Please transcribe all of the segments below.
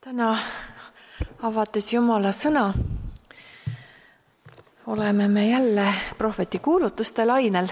Täna avates Jumala sõna, oleme me jälle prohveti kuulutuste lainel.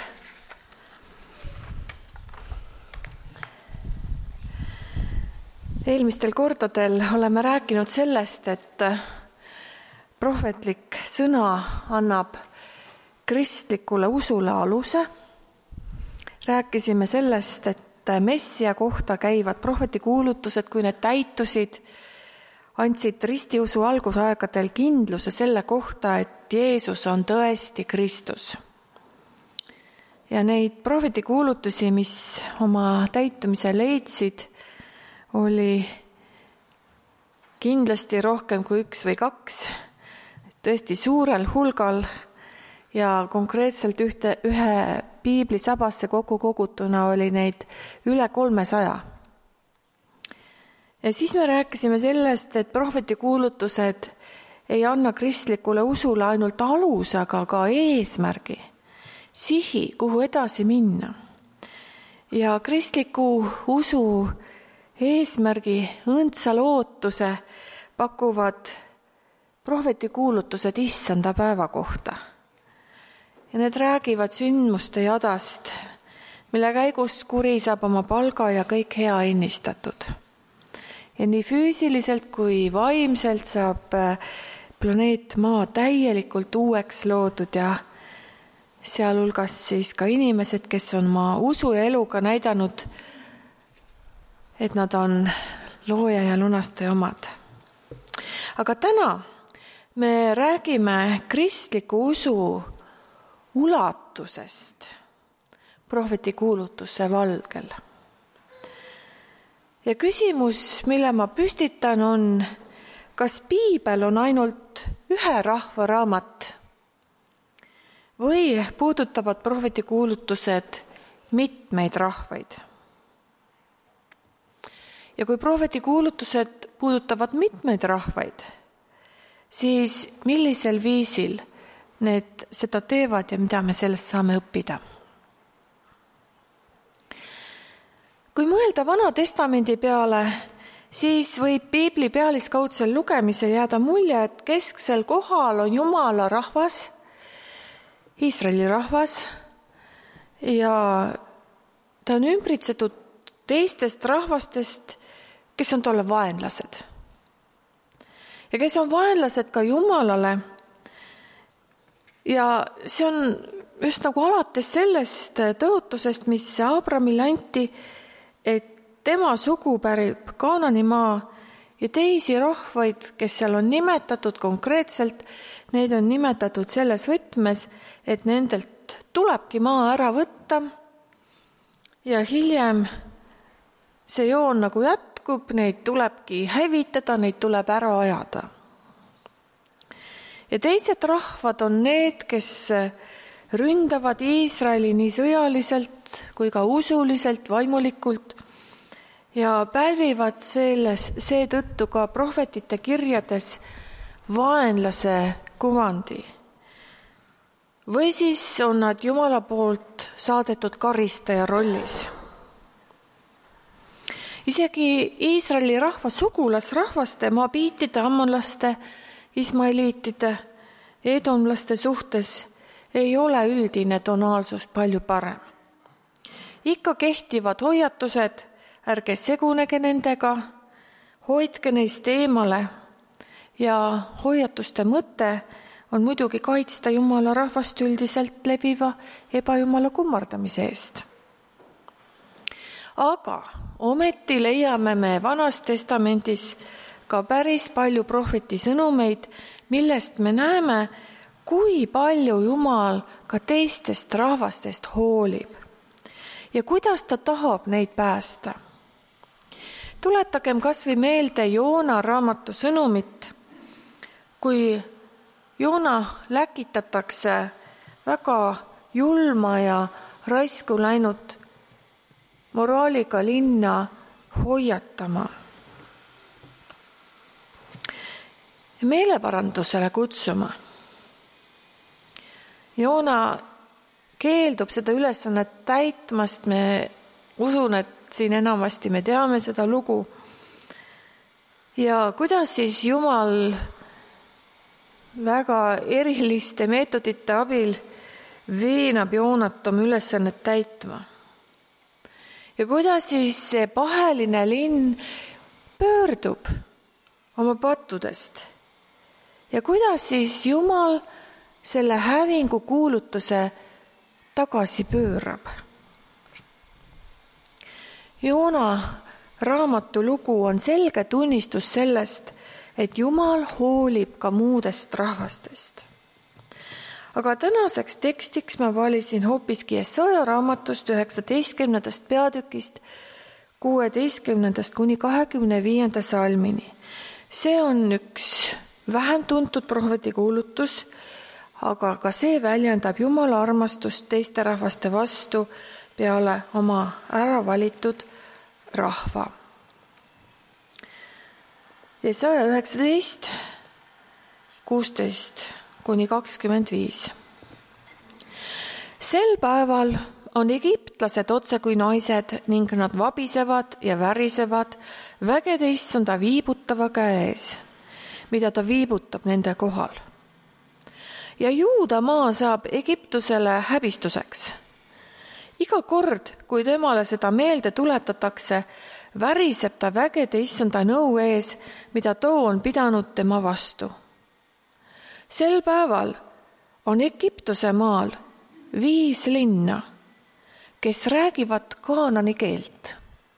Eelmistel kordadel oleme rääkinud sellest, et prohvetlik sõna annab kristlikule usule aluse. Rääkisime sellest, et messia kohta käivad prohveti kuulutused, kui need täitusid, andsid ristiusu algusaegadel kindluse selle kohta, et Jeesus on tõesti Kristus. Ja neid prohveti kuulutusi, mis oma täitumise leidsid, oli kindlasti rohkem kui 1 või 2, tõesti suurel hulgal ja konkreetselt ühe piiblisabasse kokku kogutuna oli neid üle 300. Ja siis me rääkisime sellest, et prohveti kuulutused ei anna kristlikule usule ainult aluse, aga ka eesmärgi, sihi, kuhu edasi minna. Ja kristliku usu eesmärgi õndsa lootuse pakuvad prohveti kuulutused issanda päeva kohta. Ja need räägivad sündmuste jadast, mille käigus kuri saab oma palga ja kõik hea ennistatud. Ja nii füüsiliselt kui vaimselt saab planeet Maa täielikult uueks loodud ja sealhulgas siis ka inimesed, kes on oma usu ja eluga näidanud, et nad on looja ja lunastaja omad. Aga täna me räägime kristliku usu ulatusest prohveti kuulutuse valgel. Ja küsimus, mille ma püstitan, on, kas piibel on ainult ühe rahva raamat või puudutavad prohveti kuulutused mitmeid rahvaid? Ja kui prohveti kuulutused puudutavad mitmeid rahvaid, siis millisel viisil need seda teevad ja mida me sellest saame õppida? Kui mõelda Vana Testamendi peale, siis võib piibli pealiskaudsel lugemisel jääda mulje, et kesksel kohal on Jumala rahvas, Iisraeli rahvas, ja ta on ümbritsetud teistest rahvastest, kes on tolle vaenlased. Ja kes on vaenlased ka Jumalale. Ja see on just nagu alates sellest tõotusest, mis Abrahamile anti, et tema sugu pärib Kaananimaa ja teisi rahvaid, kes seal on nimetatud konkreetselt, neid on nimetatud selles võtmes, et nendelt tulebki maa ära võtta ja hiljem see joon nagu jätkub, neid tulebki hävitada, neid tuleb ära ajada. Ja teised rahvad on need, kes ründavad Iisraeli nii sõjaliselt kui ka usuliselt, vaimulikult ja pälvivad seetõttu ka prohvetite kirjades vaenlase kuvandi. Või siis on nad Jumala poolt saadetud karistaja rollis. Isegi Iisraeli rahva sugulasrahvaste, moabiitide, ammonlaste, ismaeliitide, edomlaste suhtes ei ole üldine tonaalsus palju parem. Ikka kehtivad hoiatused, ärge segunege nendega, hoidke neist eemale ja hoiatuste mõte on muidugi kaitsta Jumala rahvast üldiselt leviva ebajumala kummardamise eest. Aga ometi leiame me Vanas Testamendis ka päris palju prohveti sõnumeid, millest me näeme, kui palju Jumal ka teistest rahvastest hoolib ja kuidas ta tahab neid päästa. Tuletagem kas või meelde Joona raamatu sõnumit, kui Joona läkitatakse väga julma ja raisku läinud moraaliga linna hoiatama. Meeleparandusele kutsuma. Joona keeldub seda ülesannet täitmast, me usun, et siin enamasti me teame seda lugu. Ja kuidas siis Jumal väga eriliste meetodite abil veenab Joonat oma ülesannet täitma? Ja kuidas siis see paheline linn pöördub oma pattudest? Ja kuidas siis Jumal selle hävingu kuulutuse tagasi pöörab? Joona raamatu lugu on selge tunnistus sellest, et Jumal hoolib ka muudest rahvastest. Aga tänaseks tekstiks ma valisin hoopiski Jesaja raamatust 19. peatükist 16. kuni 25. salmini. See on üks vähem tuntud prohveti kuulutus, aga ka see väljendab Jumala armastust teiste rahvaste vastu peale oma äravalitud rahva. Jesaja 19, 16 kuni 25. Sel päeval on egiptlased otse kui naised ning nad vabisevad ja värisevad vägede issanda viibutava käe ees, mida ta viibutab nende kohal. Ja Juuda maa saab Egiptusele häbistuseks. Iga kord, kui temale seda meelde tuletatakse, väriseb ta vägede issanda nõu ees, mida too on pidanud tema vastu. Sel päeval on Egiptuse maal 5 linna, kes räägivad kaanani keelt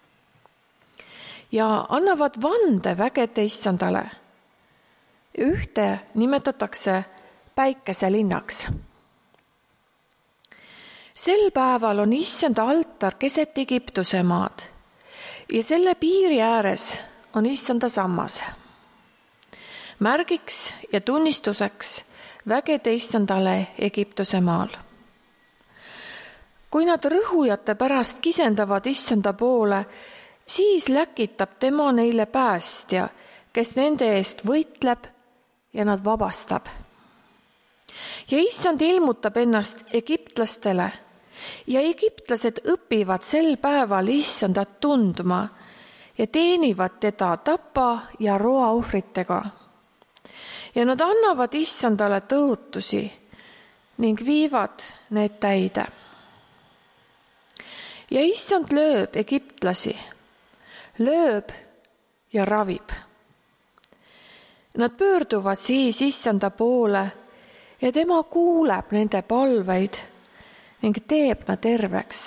ja annavad vande vägede issandale. Ühte nimetatakse päikeselinnaks. Sel päeval on issanda altar keset Egiptuse maad ja selle piiri ääres on issanda sammas. Märgiks ja tunnistuseks vägede issandale Egiptuse maal. Kui nad rõhujate pärast kisendavad issanda poole, siis läkitab tema neile päästja, kes nende eest võitleb ja nad vabastab. Ja issand ilmutab ennast egiptlastele ja egiptlased õpivad sel päeval issandat tundma ja teenivad teda tapa ja roa ohvritega. Ja nad annavad issandale tõotusi ning viivad need täide. Ja issand lööb egiptlasi, lööb ja ravib. Nad pöörduvad siis issanda poole ja tema kuuleb nende palveid ning teeb nad terveks.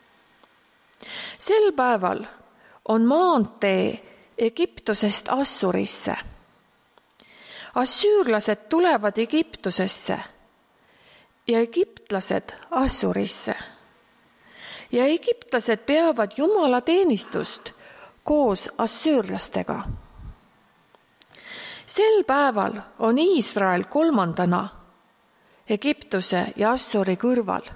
Sel päeval on maantee Egiptusest Assurisse. Assüürlased tulevad Egiptusesse ja egiptlased Assurisse. Ja egiptlased peavad Jumala teenistust koos assüürlastega. Sel päeval on Iisrael 3. Egiptuse ja Assuri kõrval.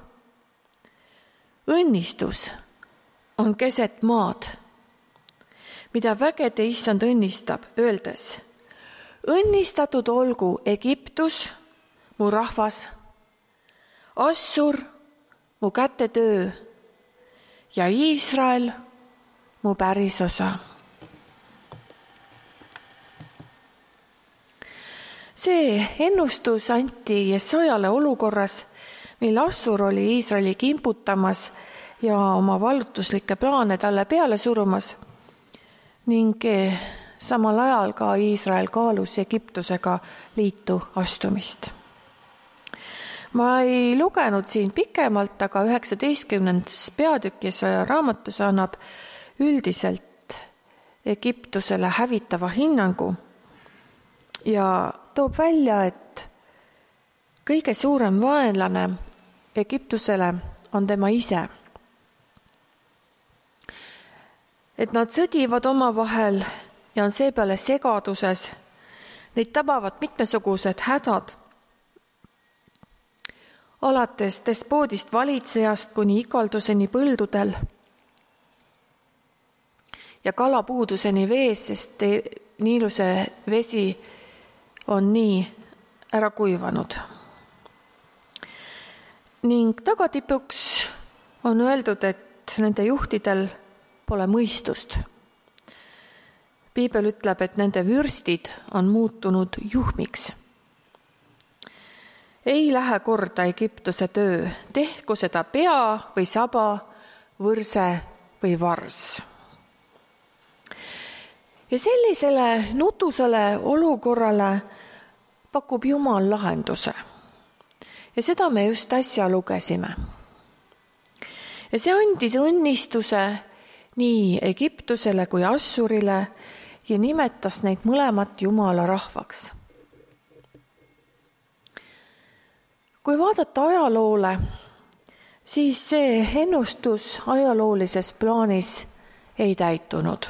Õnnistus on keset maad, mida vägede issand õnnistab, öeldes: õnnistatud olgu Egiptus, mu rahvas, Assur, mu kätetöö ja Iisrael, mu pärisosa. See ennustus anti Jesajale olukorras, mil Assur oli Iisraeli kimputamas ja oma vallutuslikke plaane talle peale surumas ning samal ajal ka Iisrael kaalus Egiptusega liitu astumist. Ma ei lugenud siin pikemalt, aga 19. peatükk Jesaja raamatus annab üldiselt Egiptusele hävitava hinnangu ja toob välja, et kõige suurem vaenlane Egiptusele on tema ise. Et nad sõdivad omavahel ja on seepeale segaduses, neid tabavad mitmesugused hädad, alates despoodist valitsejast kuni ikalduseni põldudel ja kalapuuduseni vees, sest Niiluse vesi on nii ära kuivanud. Ning tagatipuks on öeldud, et nende juhtidel pole mõistust. Piibel ütleb, et nende vürstid on muutunud juhmiks. Ei lähe korda Egiptuse töö, tehku seda pea või saba, võrse või vars. Ja sellisele nutusele olukorrale pakub Jumal lahenduse. Ja seda me just äsja lugesime. Ja see andis õnnistuse nii Egiptusele kui Assurile ja nimetas neid mõlemat Jumala rahvaks. Kui vaadata ajaloole, siis see ennustus ajaloolises plaanis ei täitunud.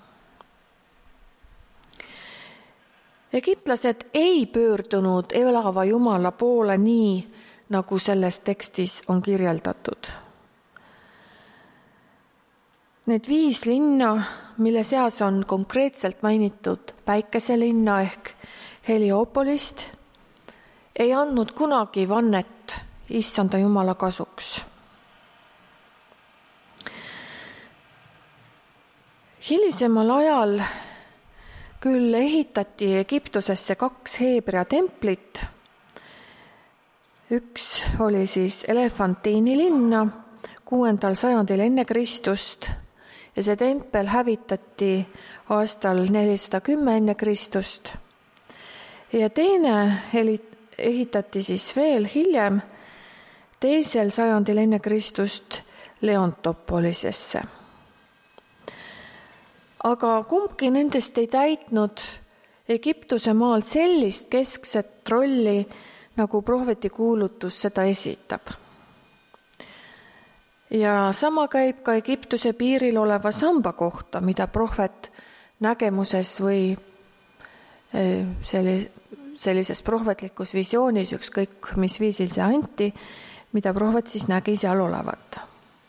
Egiptlased ei pöördunud elava Jumala poole nii, nagu selles tekstis on kirjeldatud. Need 5 linna, mille seas on konkreetselt mainitud päikeselinna ehk Heliopolist, ei andnud kunagi vannet Issanda Jumala kasuks. Hilisemal ajal küll ehitati Egiptusesse 2 Heebrea templit. Üks oli siis Elefantiini linna 6. sajandil enne Kristust ja see tempel hävitati aastal 410 enne Kristust. Ja teine ehitati siis veel hiljem 2. sajandil enne Kristust Leontopolisesse. Aga kumbki nendest ei täitnud Egiptuse maal sellist keskset rolli, nagu prohveti kuulutus seda esitab. Ja sama käib ka Egiptuse piiril oleva samba kohta, mida prohvet nägemuses või sellises prohvetlikus visioonis, ükskõik mis viisil see anti, mida prohvet siis nägi seal olevat.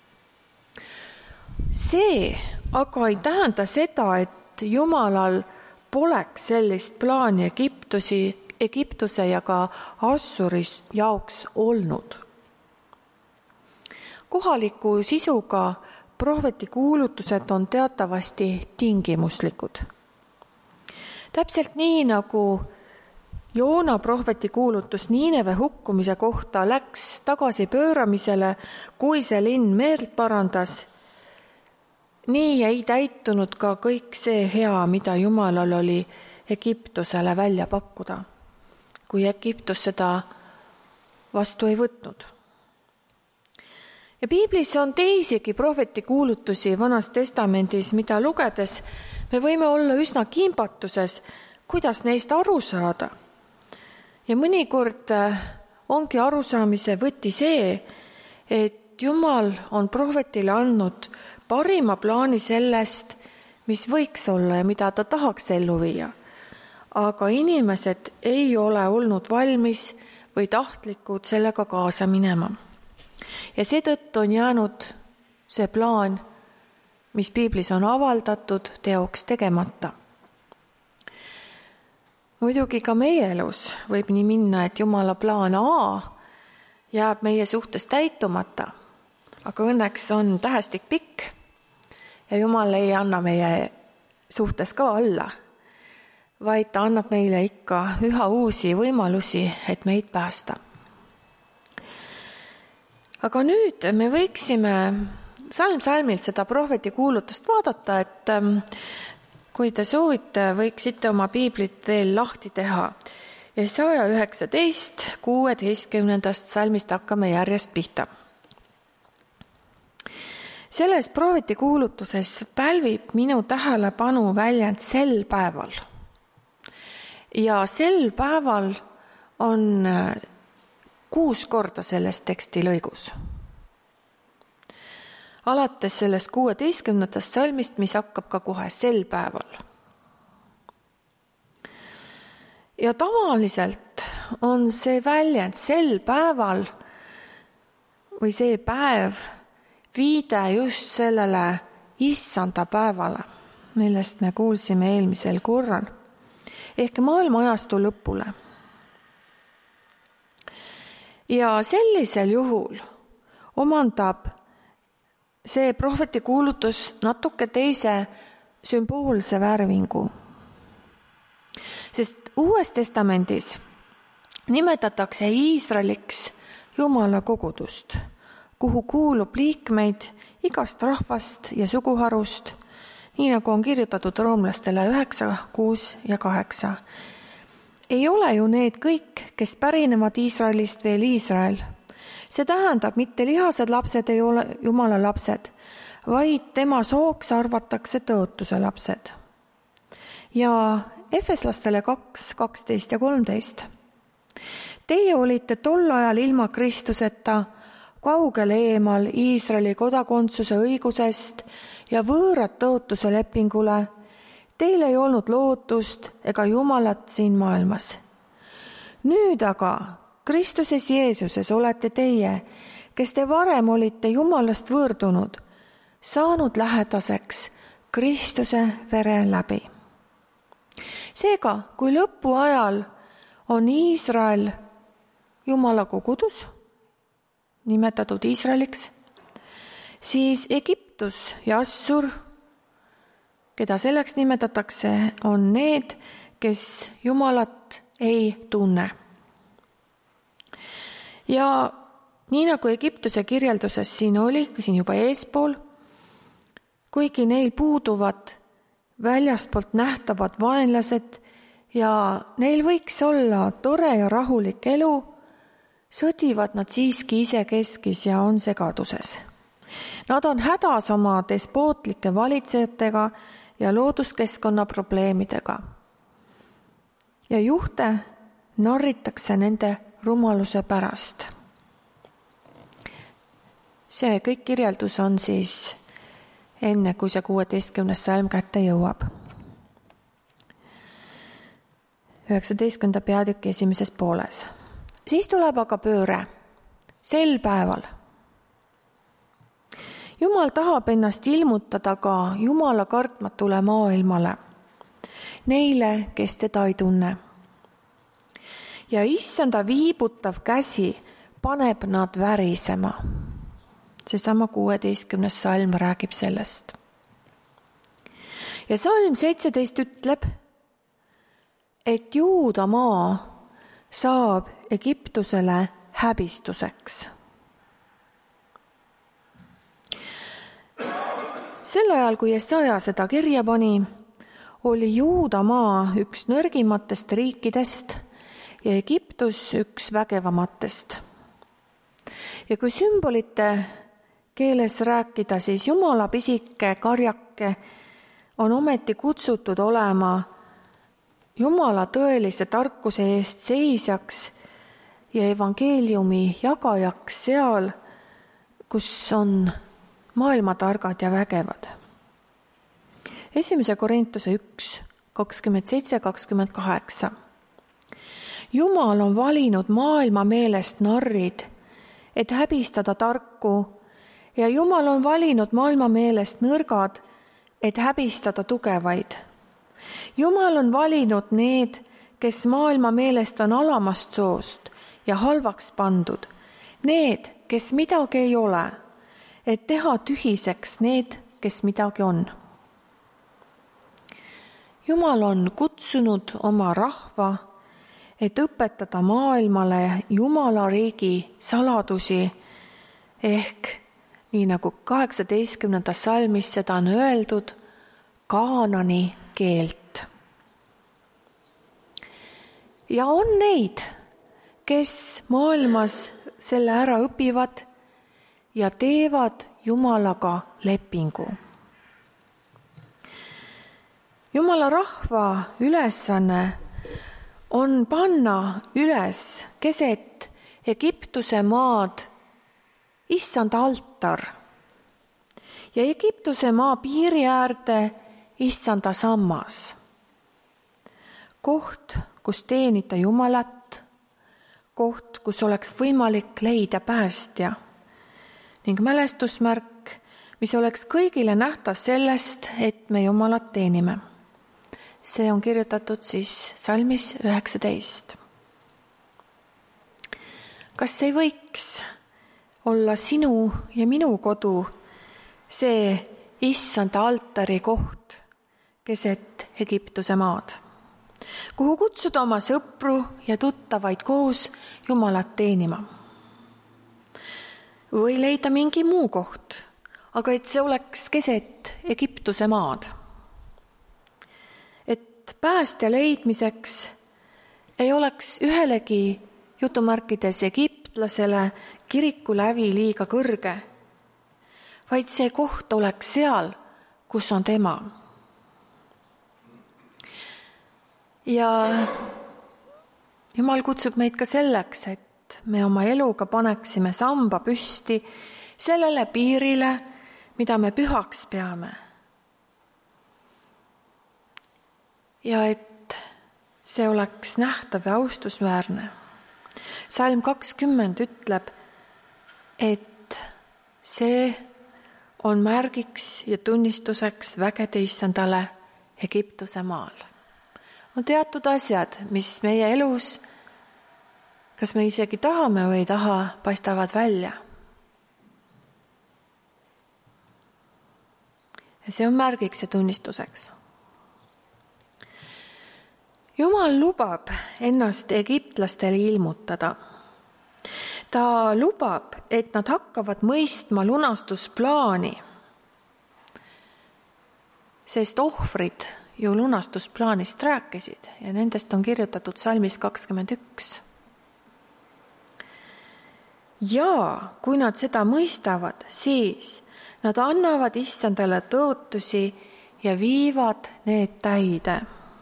See aga ei tähenda seda, et Jumalal poleks sellist plaani Egiptuse ja ka Assuris jaoks olnud. Kohaliku sisuga prohveti kuulutused on teatavasti tingimuslikud. Täpselt nii, nagu Joona prohveti kuulutus Niineve hukkumise kohta läks tagasi pööramisele, kui see linn meelt parandas, nii ei täitunud ka kõik see hea, mida Jumalal oli Egiptusele välja pakkuda, kui Egiptus seda vastu ei võtnud. Ja piiblis on teisigi prohveti kuulutusi Vanas Testamendis, mida lugedes me võime olla üsna kimbatuses, kuidas neist aru saada. Ja mõnikord ongi arusaamise võti see, et Jumal on prohvetile andnud parima plaani sellest, mis võiks olla ja mida ta tahaks ellu viia. Aga inimesed ei ole olnud valmis või tahtlikud sellega kaasa minema. Ja seetõttu on jäänud see plaan, mis piiblis on avaldatud, teoks tegemata. Muidugi ka meie elus võib nii minna, et Jumala plaan A jääb meie suhtes täitumata, aga õnneks on tähestik pikk ja Jumal ei anna meie suhtes ka alla, vaid ta annab meile ikka üha uusi võimalusi, et meid päästa. Aga nüüd me võiksime salm-salmilt seda prohveti kuulutust vaadata, et kui te soovite, võiksite oma piiblit veel lahti teha. Jesaja 19, 16. salmist hakkame järjest pihta. Selles prohveti kuulutuses pälvib minu tähelepanu väljend sel päeval. Ja sel päeval on 6 korda selles teksti lõigus. Alates sellest 16. salmist, mis hakkab ka kohe sel päeval. Ja tavaliselt on see väljend sel päeval või see päev viide just sellele issanda päevale, millest me kuulsime eelmisel korral, ehk maailma ajastu lõpule. Ja sellisel juhul omandab see prohveti kuulutus natuke teise sümboolse värvingu. Sest Uues Testamendis nimetatakse Iisraeliks Jumala kogudust, kuhu kuulub liikmeid igast rahvast ja suguharust, nii nagu on kirjutatud roomlastele 9, 6 ja 8. Ei ole ju need kõik, kes pärinevad Iisraelist veel Iisrael. See tähendab, mitte lihased lapsed ei ole Jumala lapsed, vaid tema sooks arvatakse tõotuse lapsed. Ja Efeslastele 2, 12 ja 13. Teie olite tol ajal ilma Kristuseta, kaugel eemal Iisraeli kodakondsuse õigusest ja võõrad tõotuse lepingule. Teil ei olnud lootust ega Jumalat siin maailmas. Nüüd aga Kristuses Jeesuses olete teie, kes te varem olite Jumalast võõrdunud, saanud lähedaseks Kristuse vere läbi. Seega, kui lõpu ajal on Iisrael Jumala kogudus, nimetatud Iisraeliks, siis Egiptus ja Assur, keda selleks nimetatakse, on need, kes Jumalat ei tunne. Ja nii nagu Egiptuse kirjelduses siin oli, siin juba eespool, kuigi neil puuduvad väljastpoolt nähtavad vaenlased ja neil võiks olla tore ja rahulik elu, sõdivad nad siiski isekeskis ja on segaduses. Nad on hädas oma despootlike valitsejatega ja looduskeskkonna probleemidega. Ja juhte narritakse nende rumaluse pärast. See kõik kirjeldus on siis enne, kui see 16. salm kätte jõuab. 19. peatüki esimeses pooles. Siis tuleb aga pööre, sel päeval. Jumal tahab ennast ilmutada ka Jumala kartmatule maailmale, neile, kes teda ei tunne. Ja issanda viibutav käsi paneb nad värisema. Seesama 16. salm räägib sellest. Ja salm 17 ütleb, et Juuda maa saab Egiptusele häbistuseks. Sel ajal, kui Jesaja seda kirja pani, oli Juuda maa üks nõrgimatest riikidest ja Egiptus üks vägevamatest. Ja kui sümbolite keeles rääkida, siis Jumala pisike karjake on ometi kutsutud olema Jumala tõelise tarkuse eest seisjaks ja evangeeliumi jagajaks seal, kus on maailmatargad ja vägevad. 1. Korintuse 1, 27-28. Jumal on valinud maailma meelest narrid, et häbistada tarku, ja Jumal on valinud maailma meelest nõrgad, et häbistada tugevaid. Jumal on valinud need, kes maailma meelest on alamast soost ja halvaks pandud, need, kes midagi ei ole, et teha tühiseks need, kes midagi on. Jumal on kutsunud oma rahva, et õpetada maailmale Jumala riigi saladusi ehk nii nagu 18. salmis seda on öeldud, Kaanani keelt. Ja on neid, kes maailmas selle ära õpivad ja teevad Jumalaga lepingu. Jumala rahva ülesanne on panna üles keset Egiptuse maad issanda altar ja Egiptuse maa piiri äärde issanda sammas. Koht, kus teenida Jumalat, koht, kus oleks võimalik leida päästja ning mälestusmärk, mis oleks kõigile nähtav sellest, et me Jumalat teenime. See on kirjutatud siis salmis 19. Kas see võiks olla sinu ja minu kodu, see issanda altari koht, keset Egiptuse maad, kuhu kutsuda oma sõpru ja tuttavaid koos Jumalat teenima. Või leida mingi muu koht, aga et see oleks keset Egiptuse maad. Et päästja leidmiseks ei oleks ühelegi jutumärkides egiptlasele kiriku lävi liiga kõrge, vaid see koht oleks seal, kus on tema. Ja Jumal kutsub meid ka selleks, et me oma eluga paneksime samba püsti sellele piirile, mida me pühaks peame. Ja et see oleks nähtav ja austusväärne. Salm 20 ütleb, et see on märgiks ja tunnistuseks vägede issandale Egiptuse maal. On teatud asjad, mis meie elus, kas me isegi tahame või ei taha, paistavad välja. Ja see on märgiks ja tunnistuseks. Jumal lubab ennast egiptlastele ilmutada. Ta lubab, et nad hakkavad mõistma lunastusplaani, sest ohvrid ju lunastusplaanist rääkisid ja nendest on kirjutatud salmis 21. Ja kui nad seda mõistavad, siis nad annavad issandale tõotusi ja viivad need täide.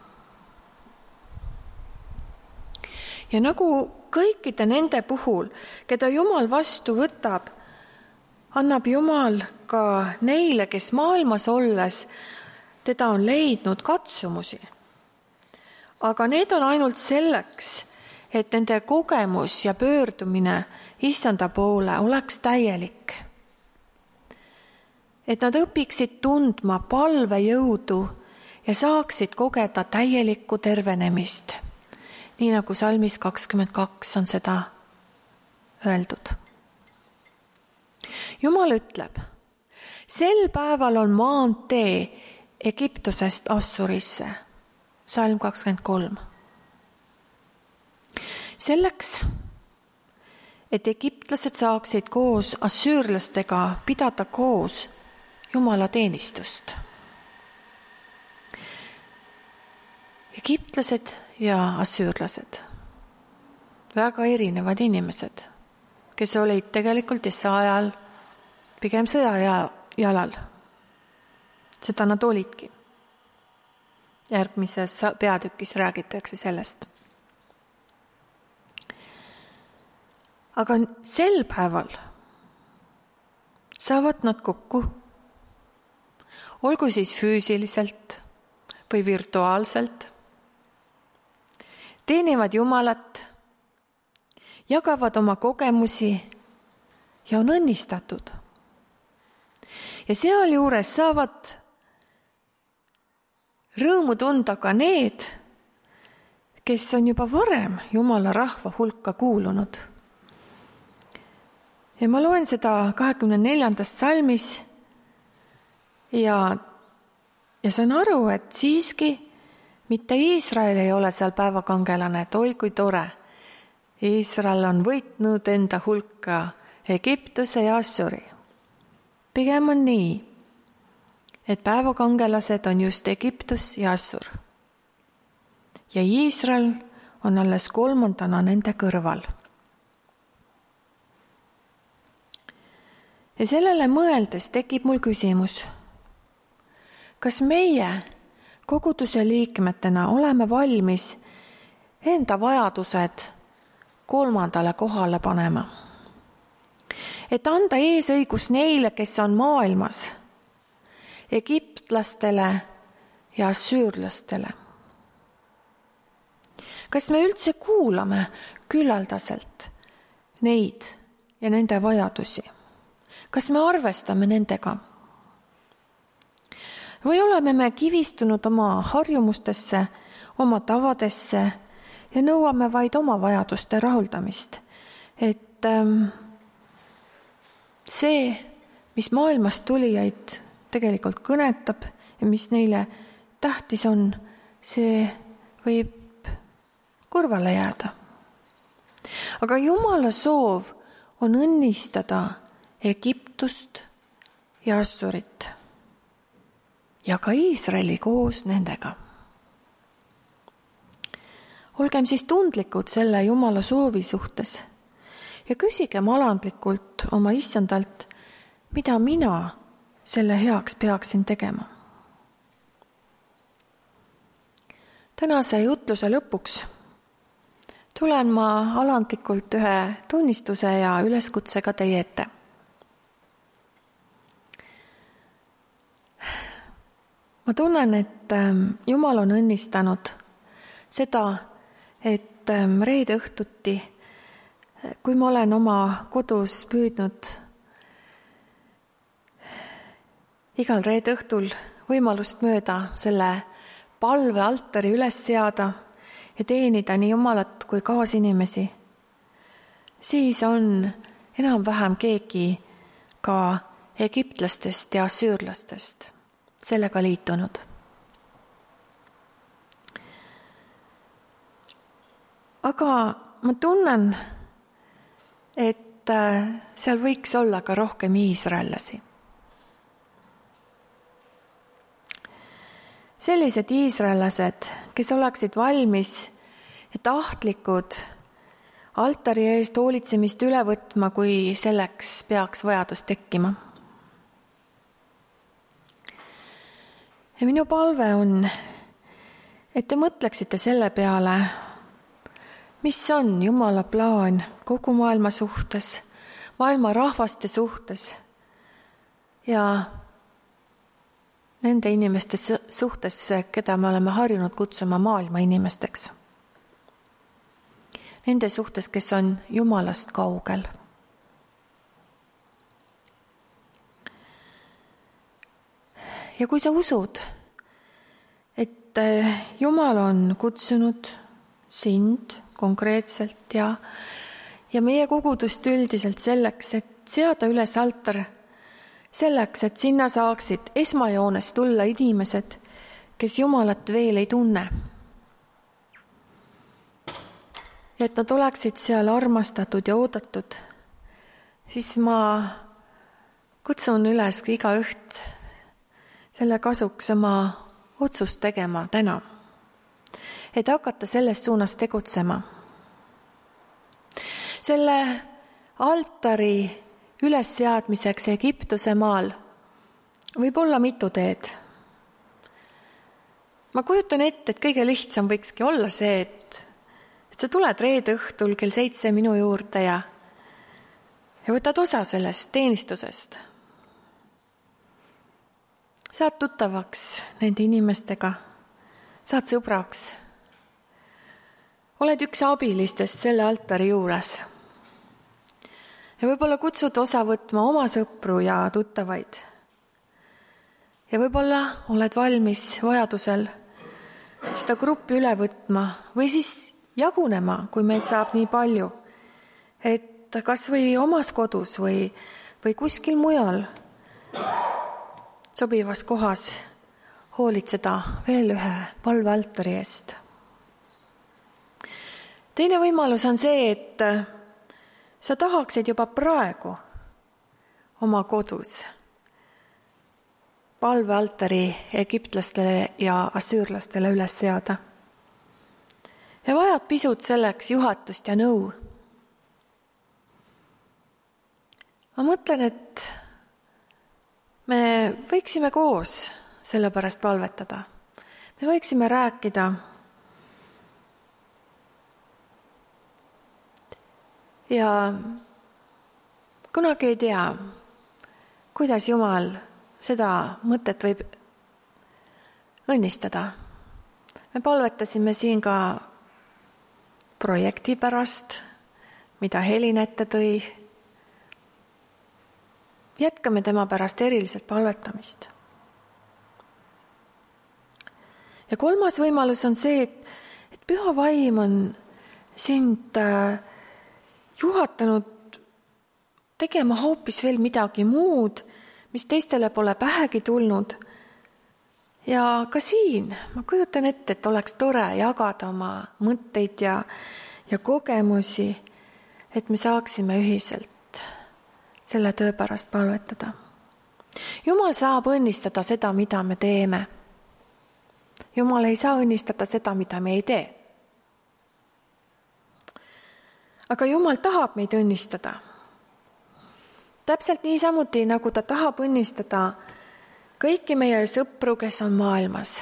Ja nagu kõikide nende puhul, keda Jumal vastu võtab, annab Jumal ka neile, kes maailmas olles teda on leidnud katsumusi. Aga need on ainult selleks, et nende kogemus ja pöördumine issanda poole oleks täielik. Et nad õpiksid tundma palvejõudu ja saaksid kogeda täielikku tervenemist, nii nagu salmis 22 on seda öeldud. Jumal ütleb, sel päeval on maantee Egiptusest Assurisse, salm 23. Selleks, et egiptlased saaksid koos assüürlastega pidada koos Jumala teenistust. Egiptlased ja assüürlased, väga erinevad inimesed, kes olid tegelikult ajal pigem sõjajalal. Seda nad olidki. Järgmises peatükis räägitakse sellest. Aga sel päeval saavad nad kokku, olgu siis füüsiliselt või virtuaalselt, teenivad Jumalat, jagavad oma kogemusi ja on õnnistatud. Ja sealjuures saavad rõõmu tunda ka need, kes on juba varem Jumala rahva hulka kuulunud. Ja ma loen seda 24. salmis ja saan aru, et siiski mitte Iisrael ei ole seal päevakangelane, et oi kui tore. Iisrael on võitnud enda hulka Egiptuse ja Assuri. Pigem on nii, et päevakangelased on just Egiptus ja Assur. Ja Iisrael on alles 3. nende kõrval. Ja sellele mõeldes tekib mul küsimus, kas meie koguduse liikmetena oleme valmis enda vajadused 3. kohale panema? Et anda eesõigus neile, kes on maailmas, egiptlastele ja assüürlastele. Kas me üldse kuulame küllaldaselt neid ja nende vajadusi? Kas me arvestame nendega? Või oleme me kivistunud oma harjumustesse, oma tavadesse ja nõuame vaid oma vajaduste rahuldamist, et see, mis maailmast tulijaid tegelikult kõnetab ja mis neile tähtis on, see võib kõrvale jääda. Aga Jumala soov on õnnistada Egiptust ja Assurit ja ka Iisraeli koos nendega. Olgem siis tundlikud selle Jumala soovi suhtes ja küsigem alandlikult oma issandalt, mida mina selle heaks peaksin tegema. Tänase jutluse lõpuks tulen ma alandlikult ühe tunnistuse ja üleskutsega teie ette. Ma tunnen, et Jumal on õnnistanud seda, et reede õhtuti, kui ma olen oma kodus püüdnud igal reede õhtul võimalust mööda selle palvealtari üles seada ja teenida nii Jumalat kui kaasinimesi, siis on enam-vähem keegi ka egiptlastest ja assüürlastest sellega liitunud. Aga ma tunnen, et seal võiks olla ka rohkem iisraellasi. Sellised iisraellased, kes oleksid valmis ja tahtlikud altari eest hoolitsemist üle võtma, kui selleks peaks vajadus tekkima. Ja minu palve on, et te mõtleksite selle peale, mis on Jumala plaan kogu maailma suhtes, maailma rahvaste suhtes ja nende inimeste suhtes, keda me oleme harjunud kutsuma maailma inimesteks. Nende suhtes, kes on Jumalast kaugel. Ja kui sa usud, et Jumal on kutsunud sind konkreetselt ja meie kogudust üldiselt selleks, et seada üles altar, selleks, et sinna saaksid esmajoones tulla inimesed, kes Jumalat veel ei tunne. Ja et nad oleksid seal armastatud ja oodatud, siis ma kutsun üles igaüht selle kasuks oma otsust tegema täna, et hakata selles suunas tegutsema. Selle altari ülesseadmiseks Egiptuse maal võib olla mitu teed. Ma kujutan ette, et kõige lihtsam võikski olla see, et sa tuled reede õhtul kell 7 minu juurde ja võtad osa sellest teenistusest. Saad tuttavaks nende inimestega, saad sõbraks. Oled üks abilistest selle altari juures. Ja võib-olla kutsud osa võtma oma sõpru ja tuttavaid. Ja võib-olla oled valmis vajadusel seda gruppi üle võtma või siis jagunema, kui meid saab nii palju, et kas või omas kodus või kuskil mujal sobivas kohas hoolitseda veel ühe palvealtari eest. Teine võimalus on see, et sa tahaksid juba praegu oma kodus palvealtari egiptlastele ja assüürlastele üles seada. Ja vajad pisut selleks juhatust ja nõu. Ma mõtlen, et me võiksime koos selle pärast palvetada. Me võiksime rääkida ja kunagi ei tea, kuidas Jumal seda mõtet võib õnnistada. Me palvetasime siin ka projekti pärast, mida Helin ette tõi. Jätkame tema pärast eriliselt palvetamist. Ja kolmas võimalus on see, et püha vaim on sind juhatanud tegema hoopis veel midagi muud, mis teistele pole pähegi tulnud. Ja ka siin ma kujutan ette, et oleks tore jagada oma mõtteid ja kogemusi, et me saaksime ühiselt selle töö pärast palvetada. Jumal saab õnnistada seda, mida me teeme. Jumal ei saa õnnistada seda, mida me ei tee. Aga Jumal tahab meid õnnistada. Täpselt niisamuti, nagu ta tahab õnnistada kõiki meie sõpru, kes on maailmas.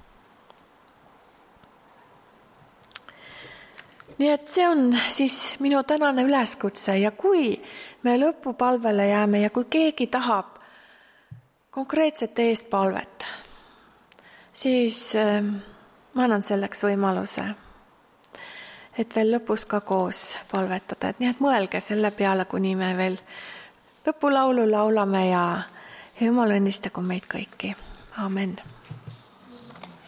Nii et see on siis minu tänane üleskutse ja kui me lõpupalvele jääme ja kui keegi tahab konkreetsete eest palvet, siis ma annan selleks võimaluse, et veel lõpus ka koos palvetada. Nii et mõelge selle peale, kuni me veel lõpulaulu laulame ja Jumal õnnistagu meid kõiki. Amen.